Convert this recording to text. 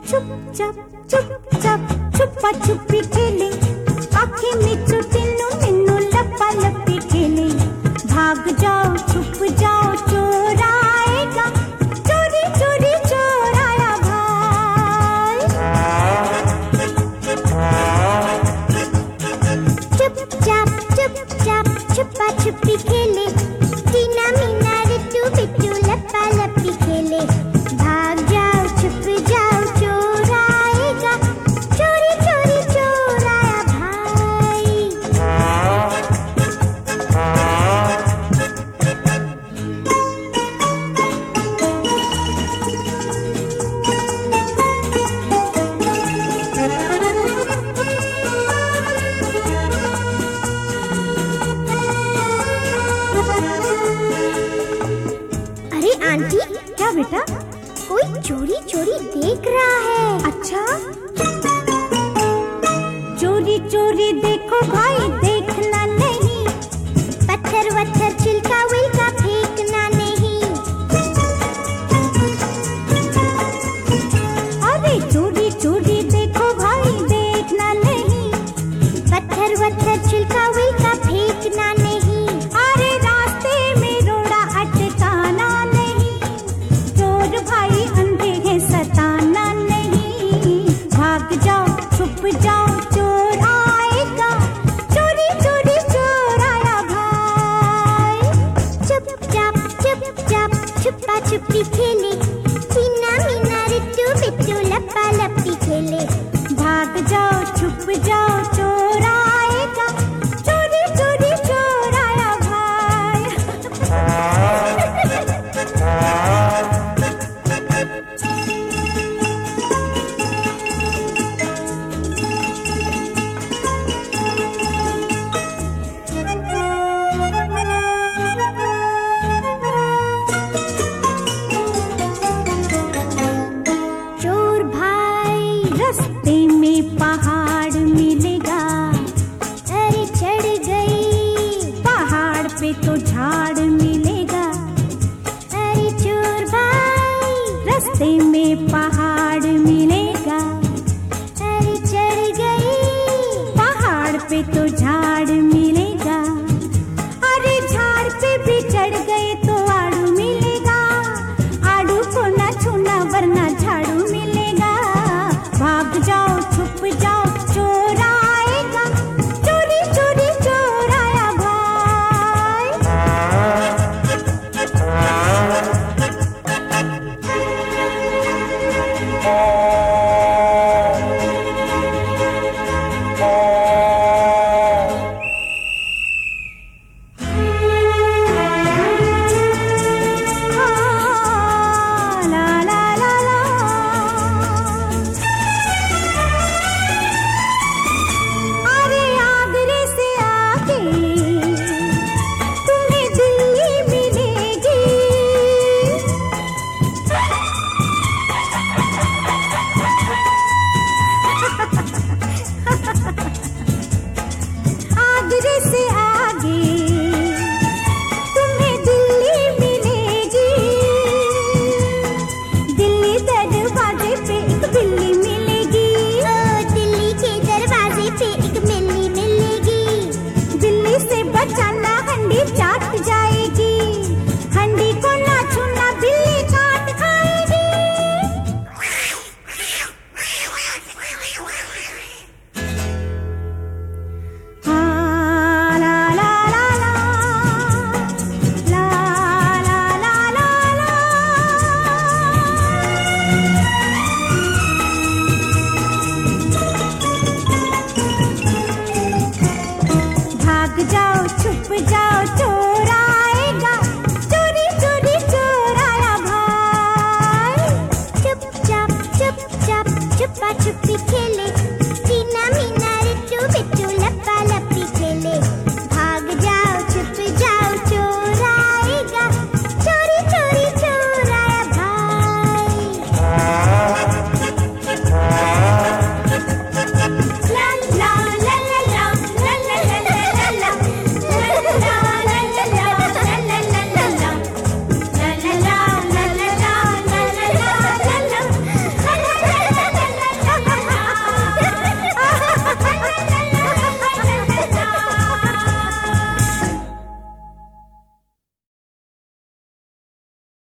चुपचाप छुपा छुपी खेले, आँखें मिचू तिन्नू मिन्नू लपा लपी खेले। भाग जाओ छुप जाओ चोर आएगा, चोरी चोरी चोर आया भाई। चुपचाप छुपा छुपी खेले, टीना मीना रिट्टू बिट्टू लपा लपी खेले। भाग जाओ छुप जाओ चोर आएगा, चोरी चोरी चोर आया भाई। अरे आंटी, क्या बेटा? कोई चोरी चोरी देख रहा है। अच्छा, चोरी चोरी देखो भाई, देखना नहीं, पत्थर वत्थर छिलका विलका फेंकना नहीं। अरे चोरी चोरी देखो भाई, देखना नहीं, पत्थर वत्थर छिलका विलका फेंकना नहीं। अरे रास्ते में रोड़ा अटकाना नहीं, चोर भाई अंधे हैं सताना नहीं। भाग जाओ छुप जाओ चोर आएगा, चोरी चोरी चोर आया भाई। चुपचाप छुपा छुपी खेले, टीना मीना रिट्टू बिट्टू लपा लपी खेले। भाग जाओ छुप जाओ चोर आएगा, चोरी चोरी चोर आया भाई। चोर भाई रास्ते में पहाड़ मिलेगा, अरे चढ़ गई पहाड़ पे तो झाड़ मिलेगा। अरे चोर भाई रास्ते में पहाड़